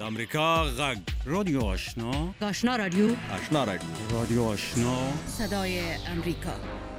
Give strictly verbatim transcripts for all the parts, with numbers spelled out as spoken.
د امریکا غږ رادیو آشنا آشنا رادیو آشنا رادیو رادیو آشنا صدای امریکا.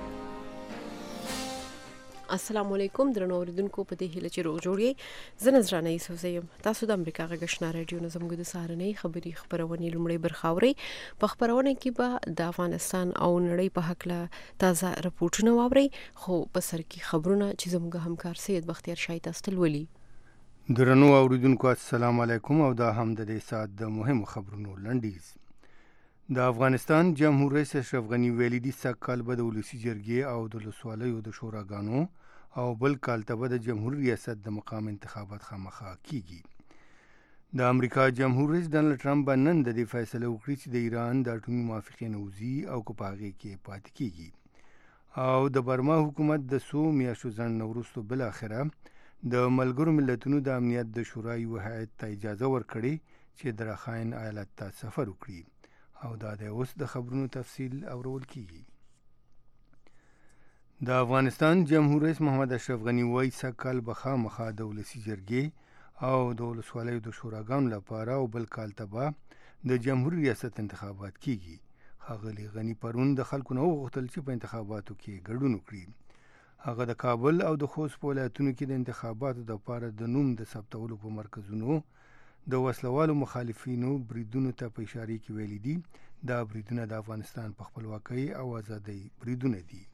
السلام علیکم درنو اوریدونکو، په دې هیله چې روغ جوړ یې. زه نذرانه یوسف زیم. تاسو د امریکا غږ آشنا رادیو نه زموږ د سهارنۍ خبري خبرونه لومړی برخه اورئ. په خبرونه کې به د افغانستان او نړۍ په حق له تازه راپورټونه واورئ، خو په سر کې خبرونه چې زموږ همکار سید بختیار شاه تاسو ته ولي. درنو اوریدونکو السلام علیکم، او دا هم د دې سات د مهمو خبرونو لنډیز. د افغانستان جمهور رئیس اشرف غنی ویلي دي سږ کال به د ولسي جرګې او د ولسوالیو د شوراګانو او بل کال ته به د جمهور ریاست د مقام انتخابات خامخا کیږي. د امریکا جمهور رئیس ډانلډ ټرمپ به نن د دې فیصله وکړي چې د ایران د اټومي موافقې نه وځي او که په هغې کې پاتې کیږي. او د برما حکومت د څو میاشتو ځنډ نه وروسته بالاخره د ملګرو ملتونو د امنیت د شورا یو هیات ته اجازه ورکړې چې د رخاین ایالت ته سفر وکړي. او دا د اوس د خبرونو تفصیل اورول کیږي. د افغانستان جمهور رئیس محمد اشرف غنی وایي سږ کال به خامخا د ولسي جرګې او د ولسوالیو د شوراګانو لپاره او بل کال ته به د جمهور ریاست انتخابات کیږي. ښاغلي غني پرون د خلکو نه وغوښتل چې په انتخاباتو کې ګډون وکړي. هغه د کابل او د خوست په ولایتونو کې د انتخاباتو دپاره د نوم د ثبتولو په مرکزونو د وسلوالو مخالفینو بریدونو ته په اشارې کې ویلي دي دا بریدونه د افغانستان په خپلواکۍ او ازادۍ بریدونه دي.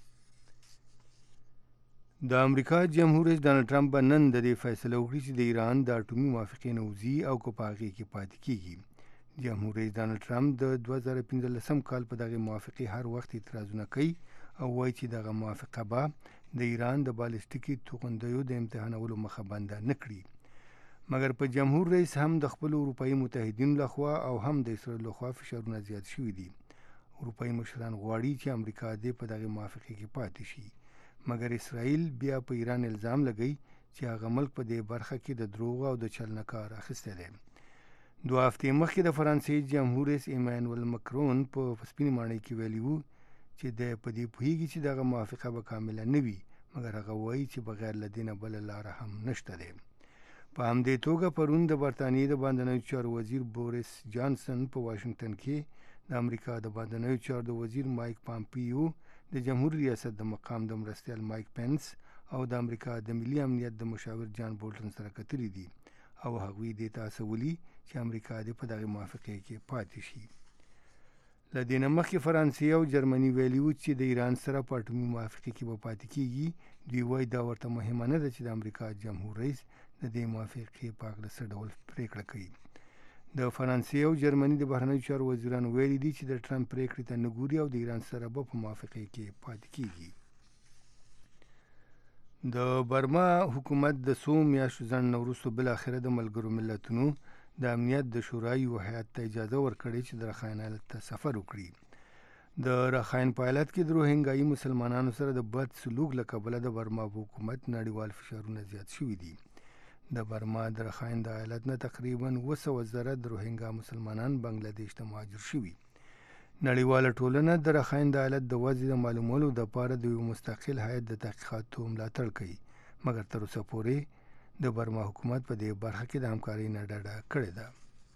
د امریکا جمهور رئیس ډانلډ ټرمپ به نن د دې فیصله وکړي چې د ایران د اټومي موافقې نه وځي او که په هغې کې پاتې کیږي. جمهور رئیس ډانلډ ټرمپ د دوه زره پنځلسم کال په دغې موافقې هر وخت اعتراضونه کوي او وایي چې دغه موافقه به د ایران د بالستیکي توغندیو د امتحانولو مخه بنده نه کړي. مګر په جمهور رئیس هم د خپلو اروپایي متحدینو لخوا او هم د اسرائیل لخوا فشارونه زیات شوي دي. اروپایي مشران غواړي چې امریکا دې په دغې موافقې کې پاتې شي، مګر اسرائیل بیا په ایران الزام لګوي چې هغه ملک په دې برخه کې د دروغ او د چل نه کار اخیستی دی. دوه هفتې مخکې د فرانسې جمهور رئیس ایمانوئل مکرون په سپینې ماڼۍ کې ویلي وو چې دی په دې پوهیږي چې دغه موافقه به کامله نه وي، مګر هغه وایي چې بغیر له دې نه بله لاره هم نشته دی. په همدې توګه پرون د برطانیې د بهرنیو چارو وزیر بوریس جانسن په واشنګټن کې د امریکا د بهرنیو چارو د وزیر مایک پامپیو، د جمهور ریاست د مقام د مرستیال مایک پنس او د امریکا د ملي امنیت د مشاور جان بولټن سره کتلي دي او هغوی دې ته هڅولي چې امریکا دې په دغې موافقې کې پاتې شي. له دې نه مخکې فرانسې او جرمني ویلي وو چې د ایران سره په اټومي موافقې کې به پاتې کیږي. دوی وایي دا ورته مهمه نه ده چې د امریکا جمهور رئیس د دې موافقې په هکله څه ډول پرېکړه کوي. د فرانسې او جرمني د بهرنیو چارو وزیرانو ویلي دي چې د ټرمپ پرېکړې ته نه ګوري او د ایران سره به په موافقې کې پاتې کیږي. د برما حکومت د څو میاشتو ځنډ نه وروسته بالاخره د ملګرو ملتونو د امنیت د شورا یو هیات ته اجازه ورکړې چې د رخاین ایالت ته سفر وکړي. د رخاین په ایالت کې د روهینګایي مسلمانانو سره د بد سلوک له کبله د برما حکومت نړیوال فشارونه زیات شوي دي. د برما د رخاین د ایالت نه تقریبا اوه سوه زره د روهینګا مسلمانان بنګلادیش ته مهاجر شوي. نړیواله ټولنه د رخاین د ایالت د وضع د معلومولو دپاره د یو مستقل هیات د تحقیقاتو ملاتړ کوي، مګر تر اوسه پورې د برما حکومت په دې برخه کې د همکارۍ نه ډډه کړې ده.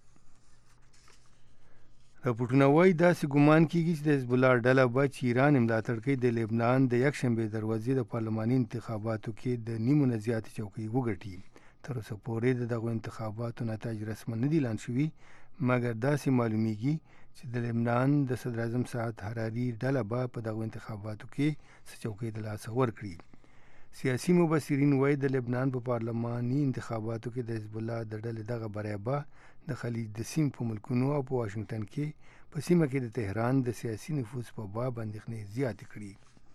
راپورټونه وایي داسې ګمان کیږي چې د حزب الله ډله به چې ایران یې ملاتړ کوي د لبنان د یکشنبې دروازې د پارلماني انتخاباتو کې د نیمو نه زیاتې چوکۍ وګټي. تر اوسه پورې د دغو انتخاباتو نتایج رسما نه دي اعلان شوي، مګر داسې معلومیږي چې د لبنان د صدر اعظم سعد حراري ډله به په دغو انتخاباتو کې څه چوکۍ د لاسه ورکړي. سیاسي مبصرین وایي د لبنان په پارلماني انتخاباتو کې د حزب الله د ډلې دغه بری به د خلیج د سیمې په ملکونو او په واشنګټن کې په سیمه کې د تهران د سیاسي نفوذ په باب اندېښنې زیاتې کړي.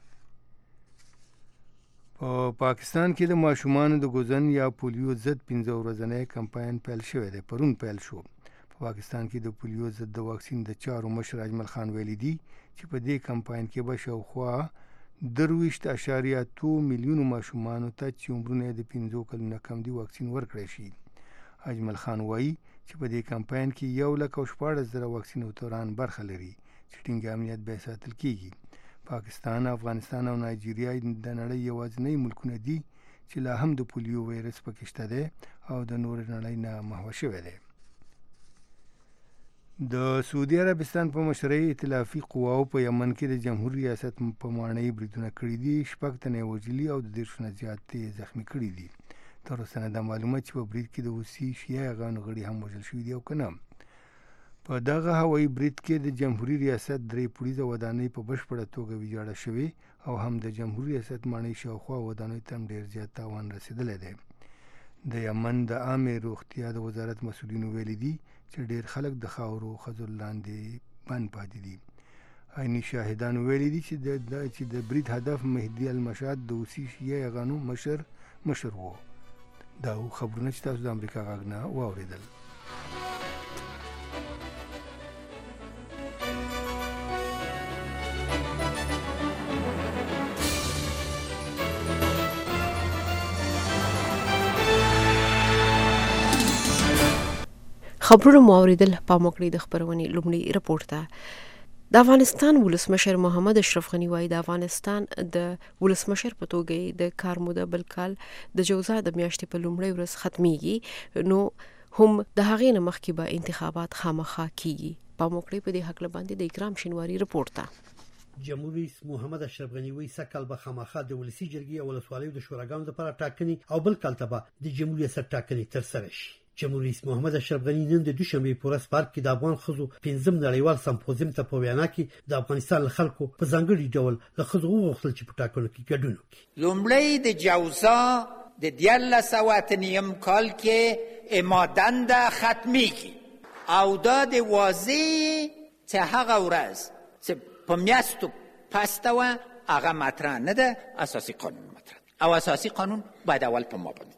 په پاکستان کې د ماشومانو د ګوزن یا پولیو ضد پنځه ورځنی کمپاین پیل شوی دی. پرون پیل شو. په پاکستان کې د پولیو ضد د واکسین د چارو مشر اجمل خان ویلي دي چې په دې کمپاین کې به شاوخوا درویشت اشاریه اتو میلیونو ماشومانو ته چې عمرونه د پنځو کلونو نه کم دي واکسین ورکړی شي. اجمل خان وایي چې په دې کمپاین کې یو لک او شپاړس زره واکسین اوتران برخه لري چې ټینګ امنیت به ساتل کیږي. پاکستان، افغانستان او نایجیریا د نړۍ یوازینی ملکونه دي چې لا هم د پولیو وایرس پکې شته دی او د نور نړۍ نه محوه شوی دی. د سعودي عربستان په مشرۍ ائتلافي قواو په یمن کې د جمهوریت ریاست په مانۍ بریدونه کړي دي، شپږ تنه وژلي او د دېرشو نه زیات زخمي کړي دي. تر اوسه نه دا معلومه چې په برید کې د حوثي شیعه افغان غړي هم وژل شوي دي او که نه. په دغه هوایي برید کې د جمهوریت ریاست درې پوړیزه ودانۍ په بشپړه توګه ویجاړه شوې او هم د جمهوریت ریاست مانۍ شاوخوا ودانیو ته هم ډېر زیات تاوان رسېدلی دی. د یمن د عامې روغتیا د وزارت مسؤلینو ویلي دي چې ډېر خلک د خاورو خزو لاندې بند پاتې دي. عیني شاهدانو ویلي دي چې د چې د برید هدف مهدي المشاد د حوثي شیعه افغانو مشر مشر و. دا خبرونه چې تاسو د امریکا غږ نه واورېدل. خبرونه مو اوریدل. پام وکړئ د خبرونې لومړی رپورټ ته. د افغانستان ولسمشر محمد اشرف غنی وايي د افغانستان د ولسمشر په توګه د کار موده بل کال د جوزا د میاشتې په لومړۍ ورځ ختميږي، نو هم د هغې نه مخکې به انتخابات خامخا کیږي. پام وکړئ په دې حق باندې د اکرام شینواری رپورټ ته. جمهوریت رئیس محمد اشرف غنی وایي سکهال به خامخا د ولسی جرګې او ولسوالیو د شوراګانو لپاره ټاکنې او بل کال ته به د جمهوریت ریاست ټاکنې ترسره شي. جمهوریت رئیس محمد اشرف غنی نن د دوشنبه په ورځ پارک کې د افغان خزو پنځم نړیوال سمپوزیم ته په وینا کې د افغانستان خلکو په ځانګړي ډول له خزو وغوښتل چې په ټاکنو کې ګډون وکړي. لومړی د جوزا د دیارلس سوه اته نیم کال کې امادند ختمیږي او دا د واضح چې هغه ورځ چې په میاشتو پسته وه هغه مطرح نه ده، اساسي قانون مطرح او اساسي قانون باید اول په ما باندې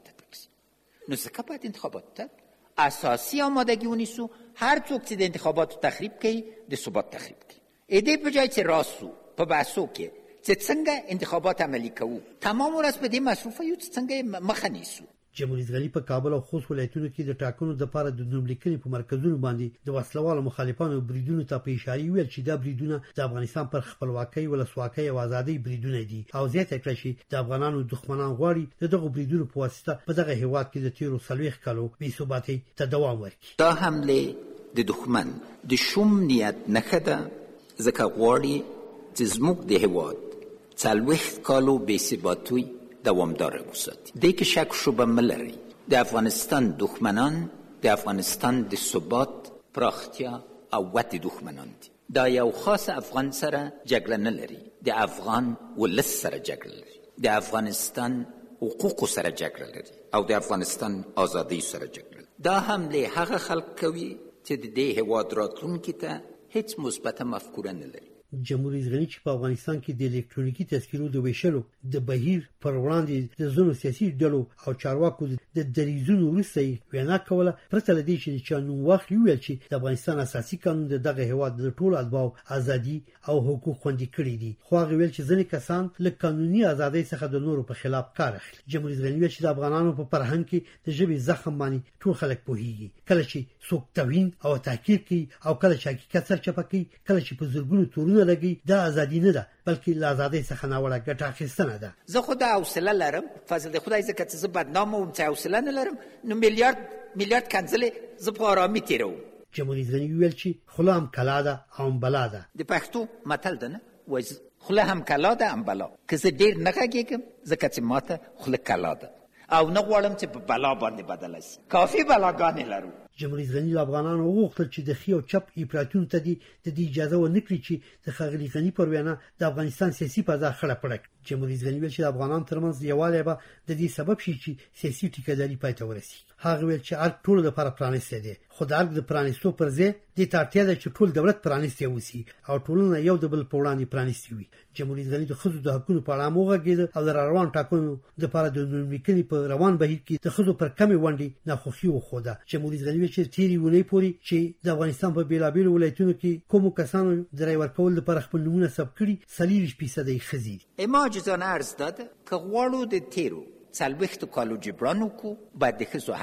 نو ځکه باید انتخابات ته اساسي آمادگی ونیسو. هر څوک چې د انتخاباتو تخریب کوي د ثبات تخریب کوي. ایده په جای چې راسو په بحثو کې چې څنګه انتخابات عملی کوو تمام ورځ په دې مصروفه یو چې څنګه مخه نیسو. جمهوریت غنی په کابل او خوست ولایتونو کې د ټاکنو لپاره د نوملیکنې په مرکزونو باندې د وسلوالو مخالفانو بریدونو ته په اشاره ویل چې دا بریدونه د افغانستان پر خپلواکۍ، ولسواکۍ او ازادۍ بریدونه دي او زیاته کړه چې د افغانانو دښمنان غواړي دغه بریدونو په واسطه په دغه هیواد کې د تیرو څلوېښت کالو بې ثباتۍ ته دوام ورکړي. دا حمله د دښمن د شوم نیت نښه ده، ځکه غواړي چې زموږ د هیواد څلوېښت کالو بې ثباتۍ دوامدار وساتي. دې کې شک شبه ملري د افغانستان دښمنان د افغانستان د ثبات، پراختیا او ودې دښمنان دي. دا یو خاص افغان سره جګړه نه لري، د افغان ولس سره جګړه لري، د افغانستان حقوق سره جګړه لري او د افغانستان ازادۍ سره جګړه لري. دا حمله هغه خلک کوي چې د دې هیواد راتلونکي ته هیڅ مثبته مفکوره نه لري. جمهوریت غنی چې په افغانستان کې د الکترونیکي تذکیرو د ویشلو د بهیر پر وړاندې د ځینو سیاسي ډلو او چارواکو د دریځونو وروسته وینا کوله، پرته له دې چې چا نوم واخلي ویل چې د افغانستان اساسي قانون د دغه هیواد د ټولو اتباعو ازادي او حقوق خوندي کړي دي، خو هغه ویل چې ځینې کسان له قانوني ازادۍ څخه د نورو په خلاف کار اخلي. جمهوریت غنی ویل چې د افغانانو په فرهنګ کې د ژبې زخم باندې ټول خلک پوهیږي، کله چې څوک توهین او تحقیر کوي او کله چې حقیقت سرچپه کوي، کله چې په زرګونو تورونه لګي، دا ازادي نه ده بلکې له ازادۍ څخه ناوړه ګټه اخیستنه ده. زه خو دا حوصله لرم، فضل د خدای ځکه چې زه بدنام وم چې حوصله نه لرم، نو میلیارد میلیارد کنځلې زه په آرامي تېروم. جمهوریت غنی ویل چې خوله هم کلا ده او هم بلا ده. د پښتو متل ده نه وایي خوله هم کلا ده هم بلا، که زه ډېر نه غږېږم ځکه چې ماته خوله کلا ده او نه غواړم چې په بلا باندې بدله شي. کافي بلاګانې لرو. جمهوریت غنی له افغانانو وغوښتل چې د ښي او چپ افراطیونو ته د دې اجازه ونه کړي چې د ښاغلي غني پر وینا د افغانستان سیاسي فضا خړه پړه کړي. جمهوریت غنی ویل چې د افغانانو ترمنځ یووالی به د دې سبب شي چې سیاسي ټیکهداري پای ته ورسي. هغه ویل چې ارګ ټولو لپاره پرانیستی دی، خو د ارګ د پرانیستو پر ځای دې ته اړتیا ده چې ټول دولت پرانیستی اوسي او ټولنه یو د بل په وړاندې پرانیستې وي. جمهوریت غنی د ښځو د حقونو په اړه هم وغږېده او د راروان ټاکنو دپاره د نوملیکنې په روان بهیر کې د ښځو پر کمې ونډې ناخوښي وښوده. جمهوریت غنی ویل چې تېرې اونۍ پورې چې د افغانستان په بېلابېلو ولایتونو کې کومو کسانو د رای ورکولو لپاره خپل نومونه ثبت کړي څلېرویشت فیصده یې ښځې دي. ما عاجزانه عرض داده که غواړو د تېرو څلوېښتو کالو جبران وکړو، باید د ښځو حق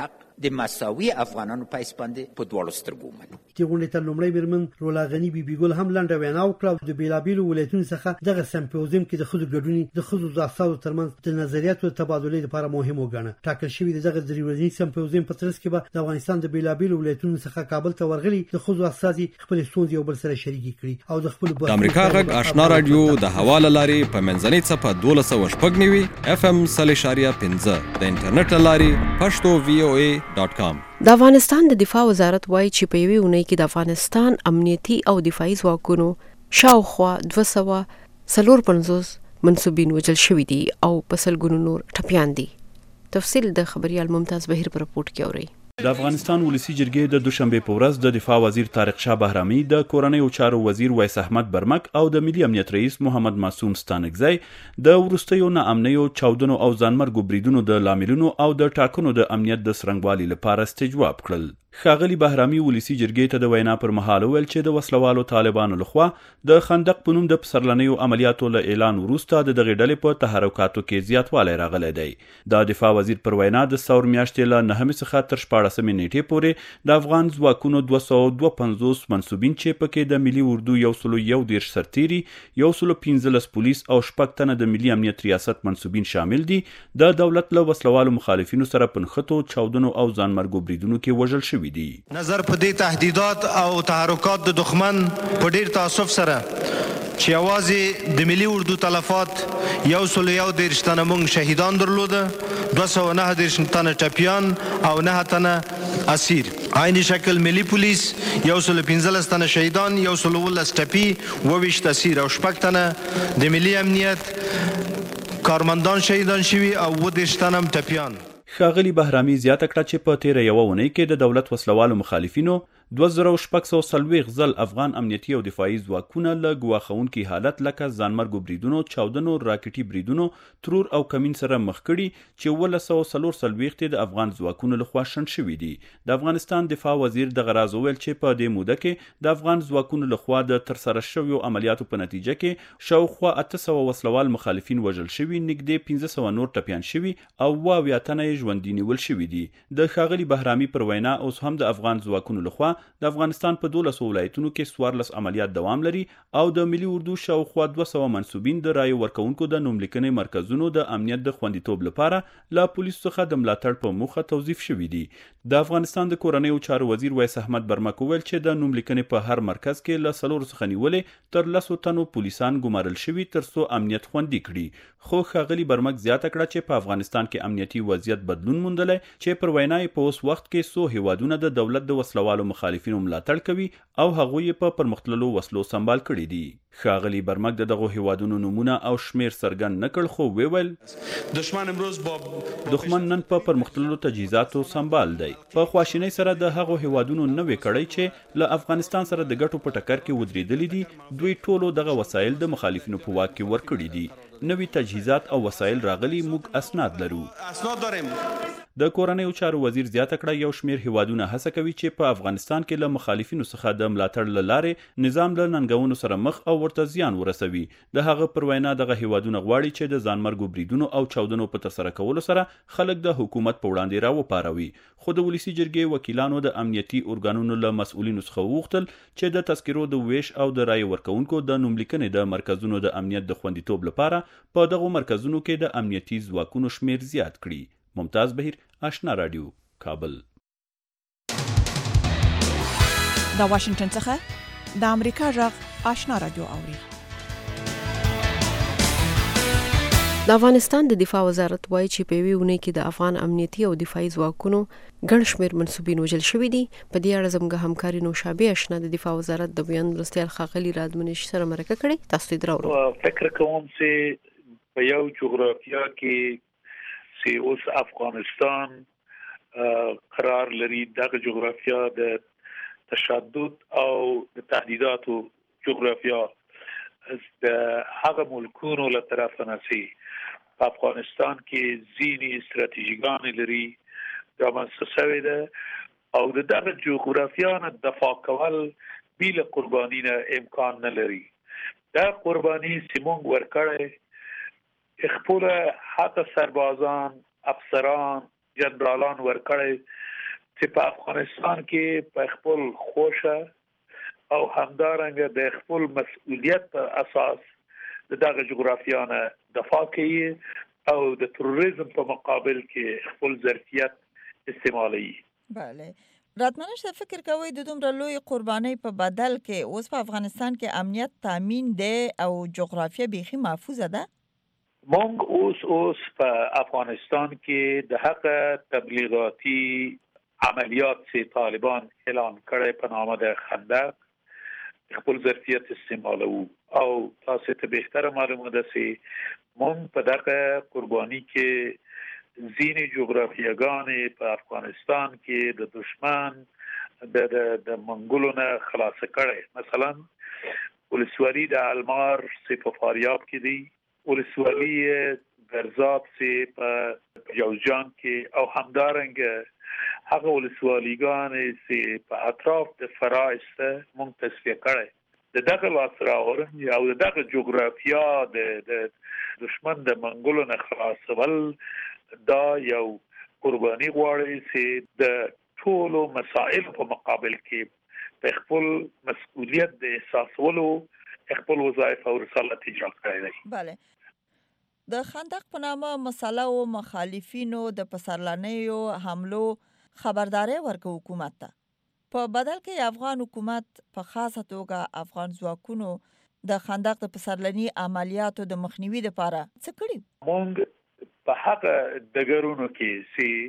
د مساوي افغانانو په حیث باندې په دواړو سترګو ومنو. دې غونډې ته لومړی میرمن رولا غني بیبي ګل هم لنډه وینا وکړه. د بیلابیلو ولایتونو څخه دغه سمپوزیم کې د ښځو ګډون د ښځو د اساسو ترمنځ د نظریاتو تبادلې لپاره مهم وګڼه. ټاکل شوی دغه درې ورځني سمپوزیم په ترڅ کې به د افغانستان د بیلابیلو ولایتونو څخه کابل ته ورغلي د ښځو اساسي خپل ستونزې یو بل سره شریکې کړي او د خپل د امریکا غږ آشنا رادیو د حواله لاري په منځنۍ صفه دولس سوه شپږ نوي اف ام صفر اشاریه پنځه د انټرنیټ لاري پښتو وی او ای ډاټ کام. د افغانستان د دفاع وزارت وایي چې په یوې اونۍ کې د افغانستان امنیتي او دفاعي ځواکونو شاوخوا دوه سوه څلور پنځوس منسوبین وژل شوي دي او په سلګونو نور ټپیان دي. تفصیل د خبريال ممتاز بهیر پر رپورټ کې اوري. د افغانستان ولسی جرګې د دوشنبه په ورځ د دفاع وزیر طارق شاه بهرامي، د کورنیو چارو وزیر ویس احمد برمک او د ملي امنیت رئیس محمد معصوم ستانکزی د وروستیو ناامنیو چاودنو او ځانمرګو بریدونو د لاملونو او د ټاکنو د امنیت د سرنګوالي لپاره استجواب کړل. ښاغلي بهرامي ولسی جرګې ته د وینا پر مهال ویل چې د وسلوالو طالبانو لخوا د خندق په نوم د پسرلنیو عملیاتو له اعلان وروسته د دغې ډلې په تحرکاتو کې زیاتوالی راغلی دی. د دفاع وزیر پر وینا د ثور میاشتې له نهمې څخه تر شپاړسمې نیټې پورې د افغان ځواکونو دوه سوه دوه پنځوس منسوبین چې پکې د ملي اردو یو سلو یو دېرش سرتیري، یو سلو پنځلس پولیس او شپږ تنه د ملي امنیت ریاست منسوبین شامل دي، د دولت له وسلوالو مخالفینو سره په نښتو، چاودنو او ځانمرګو بریدونو کې وژل شوي دي. نظر په دې تهدیدات او تحرکات د دښمن په ډیر تاسف سره چې یوازې د ملي اردو تلفات یو سلو یو دېرش تنه موږ شهیدان درلوده، دوه سوه نهه دېرش تنه ټپیان او نهه تنه اسیر. عیني شکل ملي پولیس یو سلو پنځلس تنه شهیدان، یو سلو اوولس ټپي، اووه ویشت اسیر او شپږ تنه د ملي امنیت کارمندان شهیدان شوي او اووه دېرش تنه هم ټپیان. ښاغلي بهرامي زیاته کړه چې په تیره یوه اونۍ کې د دولت وسلوالو مخالفینو دوه زره شپږ سوه څلوېښت ځل افغان امنیتي او دفاعي ځواکونه له ګواښونکي حالت لکه ځانمرګو بریدونو، چاودنو، راکټي بریدونو، ترور او کمین سره مخ کړي چې اوولس سوه څلور څلوېښت د افغان ځواکونو لخوا شنډ شوي دي. د افغانستان دفاع وزیر دغه راز وویل چې په دې موده کې د افغان ځواکونو لخوا د ترسره شویو عملیاتو په نتیجه کې شاوخوا اته سوه وسلوال مخالفین وژل شوي، نږدې پنځه سوه نور ټپیان شوي او اووه اویا تنه یې ژوندي نیول شوي دي. د ښاغلي بهرامي پر وینا اوس هم د افغان ځواکونو لخوا د افغانستان په دولسو ولایتونو کې څوارلس عملیات دوام لري او د ملي اردو شاوخوا دوه سوه منسوبین د رایې ورکوونکو د نوملیکنې مرکزونو د امنیت د خوندیتوب لپاره له پولیسو څخه د ملاتړ په موخه توظیف شوي دي. د افغانستان د کورنیو چارو وزیر ویس احمد برمک وویل چې د نوملیکنې په هر مرکز کې له څلورو څخه نیولې تر لسو تنو پولیسان ګمارل شوي تر څو امنیت خوندي کړي. خو ښاغلي برمک زیاته کړه چې په افغانستان کې امنیتي وضعیت بدلون موندلی چې پر وینا یې په اوس وخت کې څو هیوادونه د دولت د وسلوالو مخالفینو ملاتړ کوي او هغوی یې په پرمختللو وسلو سنبال کړي دي. ښاغلي برمک د دغو هیوادونو نومونه او شمیر څرګند نه کړ، خو ویل دښمن امروز با دښمن نن په پرمختللو تجهیزاتو سنبال دی. په خواشینۍ سره د هغو هیوادونو نوې کړی چې له افغانستان سره د ګټو په ټکر کې ودرېدلي دي، دوی ټولو دغه وسایل د مخالفینو په واک کې ورکړي دي. نوي تجهیزات او وسایل راغلي، موږ اسناد لرو. اسناد داریم. د کورنیو چارو وزیر زیاته کړه یو شمیر هیوادونه هڅه کوي چې په افغانستان کې له مخالفینو څخه د ملاتړ له لارې نظام له ننګونو سره مخ او ورته زیان ورسوي. د هغه پر وینا دغه هیوادونه غواړي چې د ځانمرګو بریدونو او چاودنو په ترسره کولو سره خلک د حکومت په وړاندې راوپاروي. خو د ولسی جرګې وکیلانو د امنیتي ارګانونو له مسؤلینو څخه وغوښتل چې د تذکرو د ویش او د رایې ورکوونکو د نوملیکنې د مرکزونو د امنیت د خوندیتوب لپاره په دغو مرکزونو کې د امنیتي ځواکونو شمیر زیات کړي. ممتاز بهیر، آشنا رادیو، کابل. د واشنگټن څخه د امریکا غږ آشنا رادیو اوري. د افغانستان د دفاع وزارت وایي چې په یوې اونۍ کې د افغان امنیتي او دفاعي ځواکونو ګڼ شمېر منسوبین وژل شوي دي. په دې اړه زموږ همکاري نوشابه اشنا د دفاع وزارت د بیان مرستیال ښاغلي رادمنش سره مرکه کړې. تاسو ته درو فکر کوم چې په یو جغرافیا کې سی اوس افغانستان قرار لري دغه جغرافیا د تشدد او د تهدیداتو جغرافیا د هغه ملکونو له طرفه نسی په افغانستان کې ځینې استراتیژیګان لري دا مسسوي ده او د دغه جغرافیا نه دفاع کول بیل قربانی نه امکان نه لري. دا قربانی سیمون ورکړي خپل حتی سربازان، افسران، جنرالان ورکړي چې په افغانستان کې په خپل خوشه او همدارنګه د خپل مسؤلیت په اساس دغه جغرافیانه دفاع کوي او د تروریزم په مقابل کې خپل ظرفیت استعمالوي. بله. راتمنش ته فکر کوئ د دومره لوی قربانۍ په بدل کې اوس په افغانستان کې امنیت تامین دی او جغرافیه بیخي محفوظه ده؟ مونږ اوس اوس په افغانستان کې د حق تبلیغاتي عملیات چې طالبان اعلان کړي په نامه د خندق خپل ظرفیت استعمالو او تاسو ته بهتره معلومه ده چې مونږ په دغه قرباني کې ځینې جغرافیاګانې په افغانستان کې د دشمن د د د منګولو نه خلاص کړي. مثلا ولسوالي د المار چې په فاریاب کې دی، ولسوالي برزاب چې په جوزجان کې او همدارنګه هغه ولسوالیګانې چې په اطراف د فرایست مونږ تصفیه کړي. د دغه لاسراورنې او د دغه جغرافیا د د دشمن د منګولو نه خلاصول دا یو قرباني غواړي چې د ټولو مسائل په مقابل کې په خپل مسؤلیت د احساسولو خپل وظایف او رسالت اجرا کړی دی. بله. د خندق په نامه مسله او مخالفینو د پسرلنیو حملو خبرداري ورکو حکومت ته. په بدل کې افغان حکومت په خاصه توګه افغان ځواکونو د خندق د پسرلنی عملیاتو د مخنیوي لپاره څه کړی؟ مونږ په هغه دګرونو کې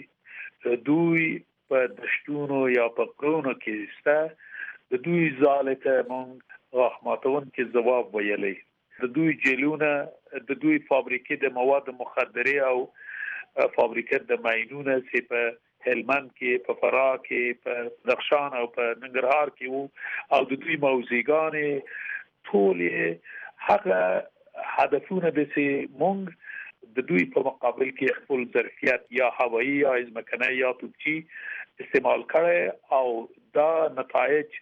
چې دوی په دشتونو یا په قرونو کې سته د دوی ځالته مونږ رحمتون کې جواب ویلې. د دوی جیلونه د دوی فابریکې د مواد مخدره او فابریکې د ماینونه چې په هلمند کې په فراه کې په بدخشان او په ننګرهار کې وو او د دوی موزیګانې ټول هغه هدفونه د چې مونږ د دوی په مقابل کې خپل ظرفیت یا هوایی یا ځمکنی یا توپچی استعمال کړي او دا نتایج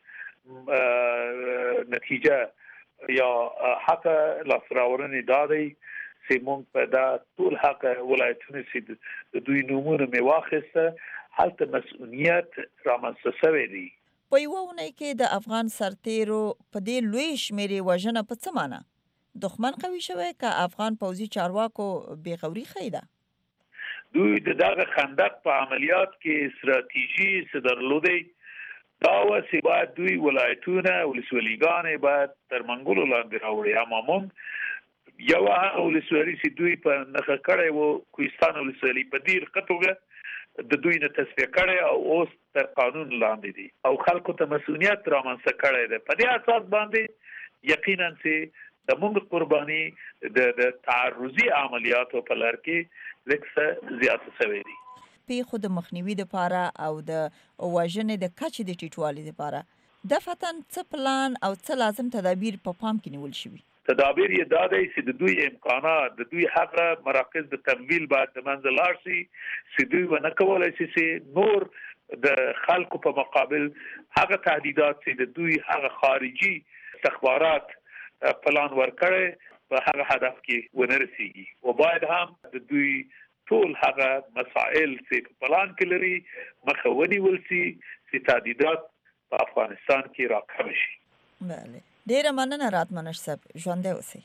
نتیجه یا حق لاسراورنې دادی چې مونږ په دا ټول حق ولایتونو چې د دوی نومونه می واخیسته هلته مسؤلیت رامنځته شوی دی. په یوه اونۍ کې د افغان سرتیرو په دې لوی شمېرې وژنه په څه معنی؟ دښمن قوي شوی که افغان پوځي چارواکو بېغوري ښیي ده؟ دوی د دغه خندق په عملیات کې ستراتیژي څه درلودی دا و چې باید دوی ولایتونه ولسوالیګانې باید تر منګولو لاندې راوړي. اما مونږ یو هغه ولسوالي چې دوی په نښه کړی وو کوهستان ولسوالي په ډېر ښه توګه د دوی نه تصفیه کړی او اوس تر قانون لاندې دي او خلکو ته مسؤلیت رامنځته کړی دی. په دې اساس باندې یقینا چې د مونږ قرباني د د تعرضي عملیاتو په لړ کې لږ څه زیاته شوې دي. پیښو د مخنیوي لپاره او د وژنې د کچې د ټیټوالي لپاره دفتن څه پلان او څه لازم تدابیر په پام کې نیول شوي؟ تدابیر یې دا دی چې د دوی امکانات د دوی هغه مراکز د تمویل باید د منځ لاړ شي چې دوی ونه کولی شي چې نور د خلکو په مقابل هغه تهدیدات چې د دوی هغه خارجي استخبارات پلان ورکړي په هغه هدف کې ونه رسیږي او باید هم د دوی ټول هغه مسائل چې په پلان کې لري مخه ونیول شي چې تهدیدات په افغانستان کې راکم شي. بله. ډیره مننه راتمنش صاحب، ژوندی اوسئ.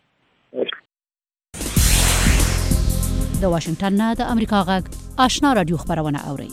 د واشنگټن نه د امریکا غږ آشنا رادیو خبرونه اوري.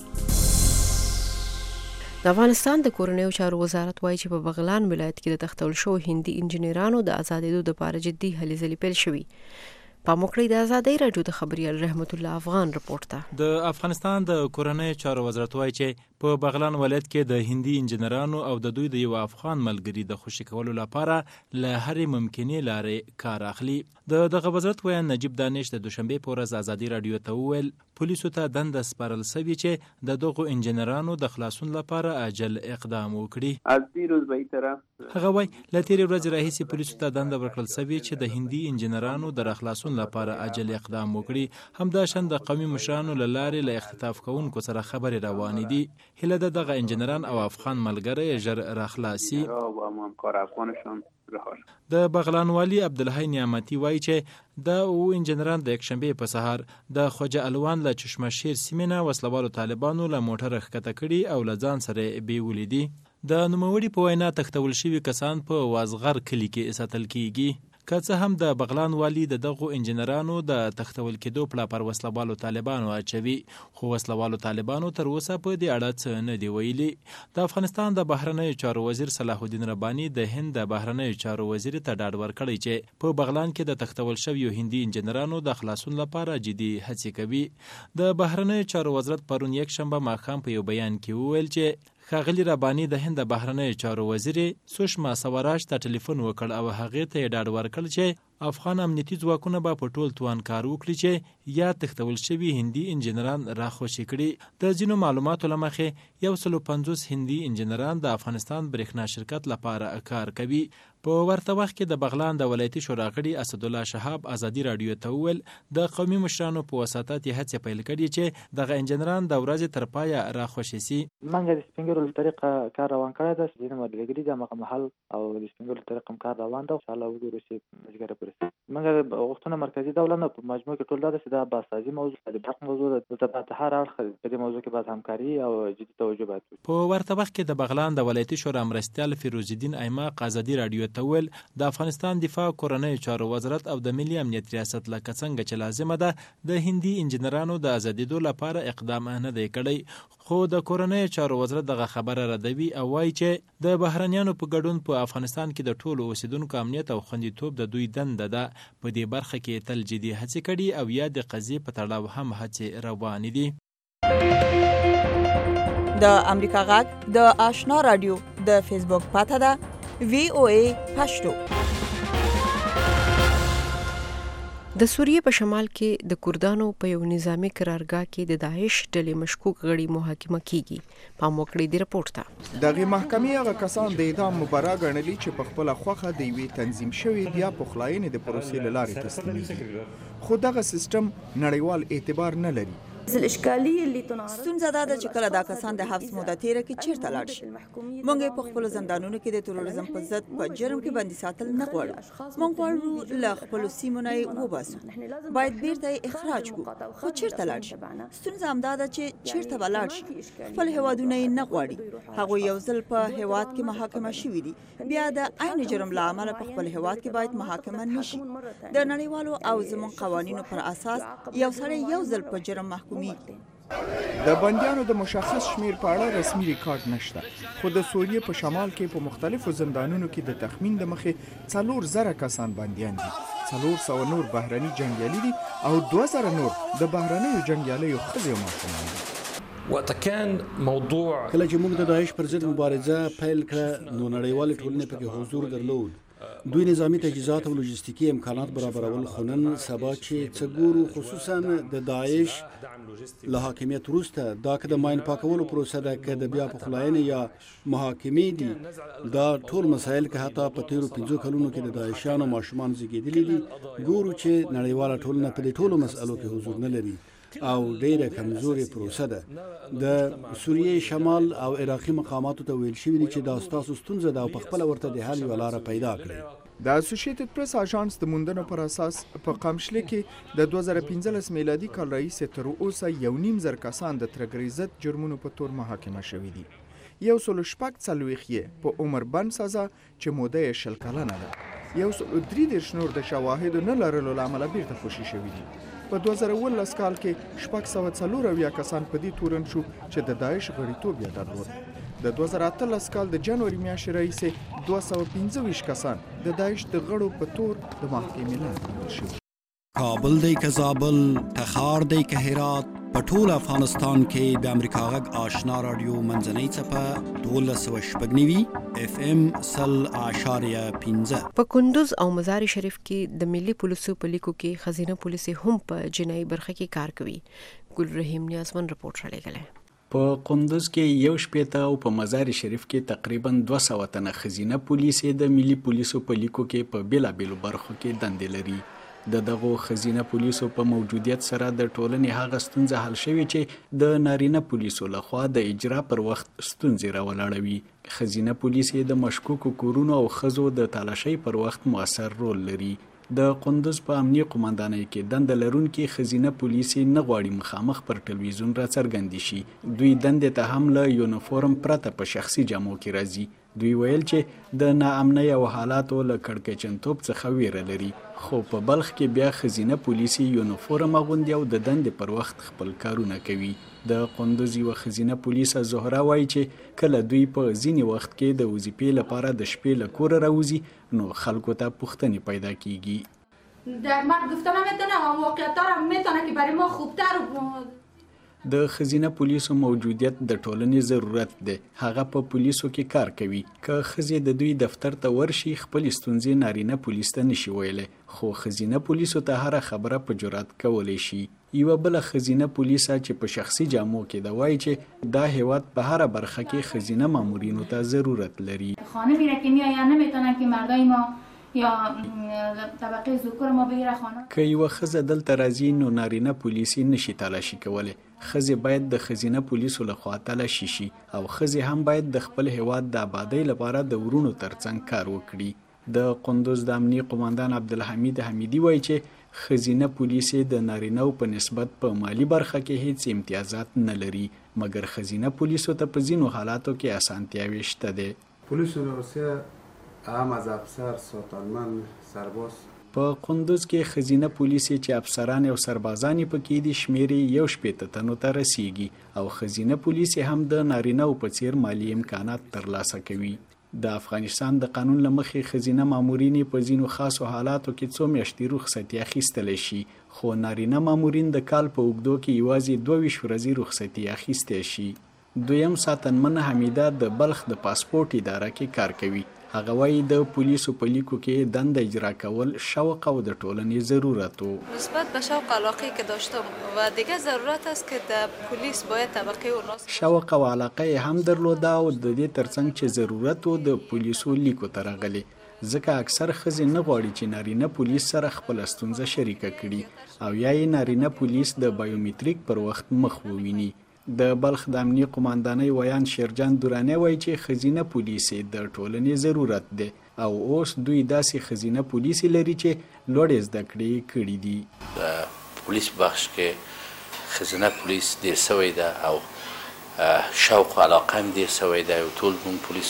د افغانستان د کورنیو چارو وزارت وایي چې په بغلان ولایت کې د تختول شو هندي انجنیرانو د آزادېدو لپاره جدي هلې ځلې پیل شوي. پاموکړی د آزادۍ راډیو د خبريال رحمت الله افغان رپورټ ته. د افغانستان د کورنیو چارو وزارت وایي چې په بغلان ولایت کې د هندي انجنیرانو او د دوی د یو افغان ملګری د خوشی کولو لپاره له هرې ممکنې لارې کار اخلي. د دغه وزارت وایي نجیب دانش د دوشنبه په ورځ آزادۍ راډیو ته وویل پولیسو ته دنده سپارل شوې چې د دغو انجنیرانو د خلاصون لپاره عاجل اقدام وکړي. از دیروز به این طرف هغه وایي له تیرې ورځې راهیسې پولیسو ته دنده ورکړل شوې چې د هندي انجنیرانو د خلاصون لپاره عاجل اقدام وکړي. همداشان د قومي مشرانو له لارې له اختطاف کوونکو سره خبرې روانې دي. هیله ده دغه انجنیران او افغان ملګری ژر راخلاصي. و همکار افغانشان عبدالقهار. د بغلان والی عبدالحی نعمتي وایي چې د او انجنیران د یکشنبې په سهار د خوجه الوان له چشمه شیر سیمې نه وسلوالو طالبانو له موټره ښکته کړي او له ځان سره بیولې دي. د نوموړي په وینا تښتول شوي کسان په وازغر کلي کې ساتل کیږي. که څه هم د بغلان والی د دغو انجنیرانو د تښتول کېدو پړه پر وسلوالو طالبانو اچوي، خو وسلوالو طالبانو تر اوسه په دې اړه څه نه دی ویلي. د افغانستان د بهرنیو چارو وزیر صلاح الدین رباني د هند د بهرنیو چارو وزیر ته ډاډ ورکړی چې په بغلان کې د تښتول شویو هندي انجنیرانو د خلاصون لپاره جدي هڅې کوي. د بهرنیو چارو وزارت پرون یک شنبه ماښام په یو بیان کې وویل چې ښاغلي رباني د هند د بهرنیو چارو وزیرې سوشما سوراج ته ټلیفون وکړ او هغې ته یې ډاډ ورکړ چې افغان امنیتي ځواکونه به په ټول توان کار وکړي چې یا تښتول شوي هندي انجنیران راخوشي کړي. د ځینو معلوماتو له مخې یو سلو پنځوس هندي انجنیران د افغانستان برېښنا شرکت لپاره کار کوي. په ورته وخت کې د بغلان د ولایتي شورا غړي اسدالله شهاب ازادي راډیو ته وویل د قومي مشرانو په وساطت یې هڅې پیل کړي چې دغه انجنیران د ورځې تر پایه راخوشي سي. موږ د سپینګرو له طریقه کار روان کړی ده، ځینې ملګري د هغه محل او د سپینګرو له طریقه کار روان ده. انشاءالله وګورو چې مجګره پرسي. موږ غوښتنه مرکزي دولت نه په مجموع کې ټول دا چې دا باسازي موضوع د حق موضوع ده، د هر اړخ په دې موضوع کې باید همکاري او جدي توجه باید. په ورته وخت کې د بغلان د ولایتي شورا مرستیال فیروز الدین ایماق ازادي راډیو ته وویل د افغانستان دفاع، کورنیو چارو وزارت او د ملي امنیت ریاست لکه څنګه چې لازمه ده د هندي انجنیرانو د ازادېدو لپاره اقدام نه دی کړی، خو د کورنیو چارو وزارت دغه خبره ردوي او وایي چې د بهرنیانو په ګډون په افغانستان کې د ټولو اوسیدونکو امنیت او خوندیتوب د دوی دنده ده. په دې برخه کې تل جدي هڅې کړي او یا د قضیې په تړاو هم هڅې روانې دي. د امریکا غږ د آشنا رادیو د فیسبوک پاته ده وی او ای پښتو. د سوریې په شمال کې د کردانو په یو نظامی قرارګاه کې د داعش ډلې مشکوک غړي محاکمه کیږي. پام وکړئ د رپورت ته. دغه محکمې هغه کسان د اعدام مبرا ګڼلي چې په خپل خوخه د یوې تنظیم شوی بیا پخلاینې د پروسې له لارې تسلیمېږي، خو دغه سیستم نړیوال اعتبار نه لري. ستونزه دا ده چې کله دا کسان د حبس موده تیره کې چیرته لاړ شي. موږ په خپلو زندانونو کې د تروریزم په ضد په جرم کې بندي ساتل نه غواړو. موږ غواړو له خپلو سیمو نه یې وباسو، باید بیرته یې اخراج کړو، خو چیرته لاړ شي. ستونزه همدا ده چې چیرته به لاړ شي. خپل هیوادونه یې نه غواړي. هغوی یو ځل په هیواد کې محاکمه شوي دي، بیا د عین جرم له امله په خپل هیواد کې باید محاکمه نشي. د نړیوالو او زموږ قوانینو پر اساس یو سړی یو ځل په جرم محکوم. د بندیانو د مشخص شمیر په اړه رسمي ریکارډ نشته، خو د سوریې په شمال کې په مختلفو زندانونو کې د تخمین د مخې څلور زره کسان بندیان دي. څلور سوه نور بهرني جنګیالي دي او دوه زره نور د بهرنیو جنګیالیو ښځې او ماشومان دي. وتكان موضوع کله چې موږ د داعش پر ضد مبارزه پیل کړه نو نړیوال ټولنې پکې حضور درلود. دوی نظامی تجهیزات او لوجستیکي امکانات برابرول، خو نن سبا چې څه ګورو خصوصا د داعش له حاکمیت وروسته دا که د ماین پاکولو پروسه ده که د بیا پخلاینې یا محاکمې دي، دا ټول مسایل که حتی په تیرو پنځو کلونو کې د داعشیانو ماشومان زیږېدلي دي، ګورو چې نړیواله ټولنه په دې ټولو مسألو کې حضور نه لري او ډیره کمزوري پروسه ده. د سوریې شمال او عراقي مقاماتو ته ویل شوي دي چې دا ستاسو ستونزه ده او په خپله ورته د حل یوه لاره پیدا کړئ. د اسوسییټډ پریس اژانس د موندنو پر اساس په قمشله کې د دوه زره پنځلس میلادي کال راهیسې تر اوسه یو نیم زر کسان د ترګرۍ ضد جرمونو په تور محاکمه شوي دي. یو سلو شپږ څلوېښت یې په عمر بند سزا چې موده یې شل کلنه ده. یو سلو درې دېرش نور د شواهدو نه لرلو له امله بیرته خوشي شوي دي. په دوه زره اوولس کال کې شپږ سوه څلور اویا کسان په دې تورن شو چې د داعش غړیتوب یې درلود. د دوه زره اتلس کال د جنوري میاشتې راهیسې دوه سوه پنځه ویشت کسان د داعش د غړو په تور د محکمې لاندې نیول شوي. کابل دی که زابل، تخار دی که هرات، په ټول افغانستان کې د امریکا غږ آشنا راډیو منځنۍ څپه دولس سوه شپږ نوي اف ام سل اعشاریه پنځه. په کندوز او مزار شریف کې د ملي پولیسو په لیکو کې خزینه پولیس هم په جنایي برخه کې کار کوي. ګل رحیم نیازمن رپورټ رالیږلی. په کندوز کې یو شپېته او په مزار شریف کې تقریبا دوه سوه تنه خزینه پولیس د ملي پولیسو په لیکو کې په بیلابیلو برخو کې دندې لري. د دغو ښځینه پولیسو په موجودیت سره د ټولنې هغه ستونزه حل شوې چې د نارینه پولیسو لخوا د اجرا پر وخت ستونزې راولاړوي. ښځینه پولیس د مشکوکو کورونو او ښځو د تالاشۍ پر وخت مؤثر رول لري. د قندوز په امنیه قومندانۍ کې دنده لرونکي ښځینه پولیس نه غواړي مخامخ پر ټلویزیون راڅرګندې شي. دوی دندې ته هم له یونیفورم پرته په شخصي جامو کې راځي. دوی ویل چې د ناامنۍ او حالاتو له کړکېچنتوب څخه ویره لري، خو په بلخ کې بیا ښځینه پولیس یونیفورم اغوندي او د دندې پر وخت خپل کارونه کوي. د قندوز یوه ښځینه پولیسه زهره وایي چې کله دوی په ځینې وخت کې د وظیفې لپاره د شپې له کوره راوځي نو خلکو ته پوښتنې پیدا کیږي. در من گفتن میتونه واقعیت هم میتونه که برای ما خوبتر. د ښځینه پولیسو موجودیت د ټولنې ضرورت دی. هغه په پولیسو کې کار کوي. که ښځې د دوی دفتر ته ورشي خپلې ستونزې نارینه پولیس ته نشي ویلی، خو ښځینه پولیسو ته هره خبره په جرات کولی شي. یوه بله ښځینه پولیسه چې په شخصي جامو کې ده وایي چې دا هیواد په هره برخه کې ښځینه مامورینو ته ضرورت لري. خانه میره که میاین نمیتونن که مردای ما یا طبقه ذکر ما بگیره خانه. که یوه ښځه دلته راځي نو نارینه پولیسي نشي تلاشي کولی. ښځې باید د ښځینه پولیسو لخوا تلاشي شي او ښځې هم باید د خپل هیواد د آبادۍ لپاره د ورونو ترڅنګ کار وکړي. د قندوز د امنیه قومندان عبدالحمید حمیدي وایي چې ښځینه پولیسې د نارینه‌و په نسبت په مالی برخه کې هیڅ امتیازات نه لري، مګر ښځینه پولیسو ته په ځینو حالاتو کې اسانتیاوې شته دی. پلیس روسیه هم از افسر ساتنمن سرباز په قندوز کې ښځینه پولیسې چې افسران او سربازان پکې دي شمیر یو شپېته تنو ته رسیږي او ښځینه پولیسې هم د نارینه‌و په څیر مالی امکانات ترلاسه کوي. د افغانستان د قانون له مخې ښځینه مامورین په ځینو خاصو حالاتو کې څو میاشتې رخصتي اخیستلی شي، خو نارینه مامورین د کال په اوږدو کې یوازې دوه ویشت ورځې رخصتي اخیستی شي. دویم ساتنمن حمیده د بلخ د پاسپورت اداره کې کار کوي. هغه وایي د پولیسو په لیکو کې دنده اجرا کول شوق او د ټولنې ضرورت و. نسبت به شوق علاقه که داشتم و دیگه ضرورت است که د پلیس باید طبقه اوناس شوق او علاقه هم درلوده او د دې ترڅنګ چې ضرورت و د پولیسو لیکو ته راغلی، ځکه اکثر ښځې نه غواړي چې نارینه پولیس سره خپله ستونزه شریکه کړي او یا یې نارینه پولیس د بایومتریک پر وخت مخ وویني. د بلخ د امنیه قومندانۍ ویان شیرجان دورانی وایي چې ښځینه پولیسې د ټولنې ضرورت دی او اوس دوی داسې ښځینه پولیسې لري چې لوړې زده کړې کړي دي. د پولیس بخش کې ښځینه پولیس ډېر سوی ده او شوق و علاقه هم ډېر سوی ده. ټول مونږ پولیس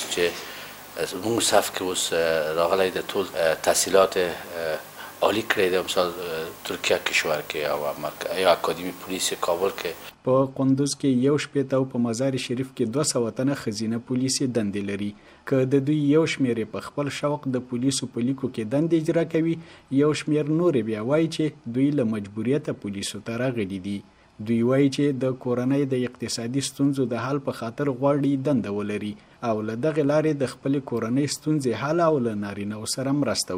چې مونږ صف کې اوس راغلی د ټول تحصیلات عالی کړی ده، مثال ترکیه کشور کې او یا اکادمی پولیس کابل کې. په قندوز کې یو شپېته او په مزار شریف کې دوه سوه تنه ښځینه پولیسې دندې لري. که د دوی یو شمېر په خپل شوق د پولیسو په لیکو کې دندې اجرا کوي، یو شمېر نورې بیا وایي چې دوی له مجبوریته پولیسو ته راغلي دي. دوی وایي چې د کورنۍ د اقتصادي ستونزو د حل په خاطر غواړي دنده ولري او له دغې لارې د خپلې کورنۍ ستونزې حل او له نارینه‌و سره مرسته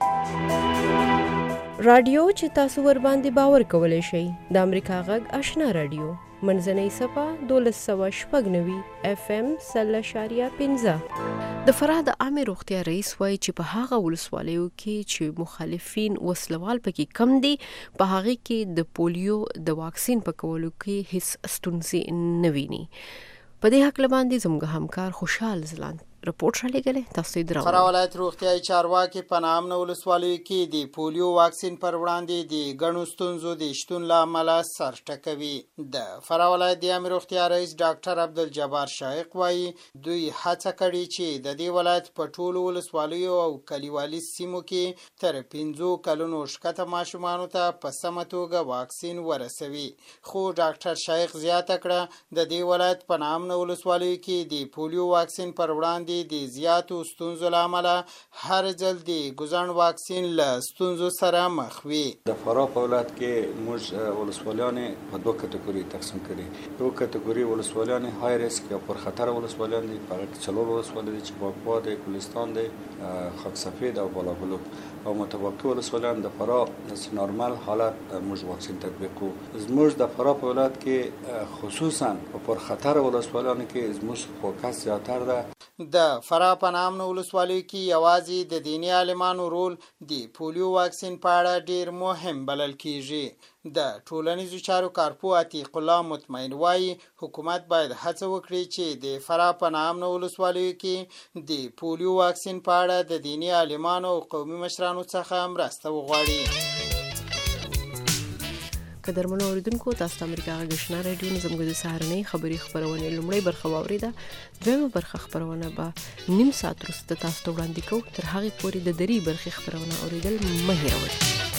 وکړي. رادیو چې تاسو ور باندې باور کولی شئ د امریکا غږ آشنا رادیو منځنۍ صفه دولس سوه شپږ نوي اف ام سل اشاریه پنځه. د فراه د عامې روغتیا رئیس وایي چې په هغه ولسوالیو کې چې مخالفین وسلوال پکې کم دي په هغې کې د پولیو د واکسین په کولو کې هیڅ ستونزې نه ویني. په دې هکله باندې زموږ همکار خوشحال ځلاند رپورټ را لېږلی، تاسو یې درولئ. فراه ولایت روغتیایي چارواکي په ناامنه ولسوالیو کې د پولیو واکسین پر وړاندې د ګڼو ستونزو د شتون له امله سر ټکوي. د فراه ولایت د عامې روغتیا رئیس ډاکټر عبدالجبار شایق وایي دوی هڅه کړې چې د دې ولایت په ټولو ولسوالیو او کلیوالي سیمو کې تر پنځو کلونو ښکته ماشومانو ته په سمه توګه واکسین ورسوي. خو ډاکټر شایق زیاته کړه د دې ولایت په ناامنه ولسوالیو کې د پولیو واکسین پر وړاندې د زیاتو ستونزو له امله هر ځل د ګزن واکسین له ستونزو سره مخ وي. د فراه په ولایت کې موږ ولسوالیان په دوه کټګوري تقسیم کړي. یو کټګوري ولسوالیان های ریسک یا پرخطر ولسوالیان دي، په هغه کې څلور ولسوالۍ دي چې باغباد دی، ګلستان دی، خاک سفید او بالاګلوب، او متبقي ولسوالیان د فراه نورمال حالت موږ واکسین تطبیق کوو. زموږ د فراه په ولایت کې خصوصا په پرخطر ولسوالیانو کې زموږ فوکس زیاتر ده. د فراه په نامه ولسوالۍ کې یوازې د دیني عالمانو رول د پولیو واکسین په اړه ډیر مهم بلل کیږي. د ټولنیزو چارو کارپو عتیق الله مطمئن وایي حکومت باید هڅه وکړي چې د فراه په نامه ولسوالۍ کې د پولیو واکسین په اړه د دیني عالمانو او قومي مشرانو څخه مرسته وغواړي. قدرمنو اوریدونکو، تاسو د امریکا غږ آشنا رادیو زموږ د سهارنۍ خبري خبرونه لومړی برخه واوریده. دویمه برخه خبرونه به نیم ساعت وروسته تاسو ته وړاندې کوو. تر هغې پورې د درې برخې خبرونه اوریدل مه هېروئ.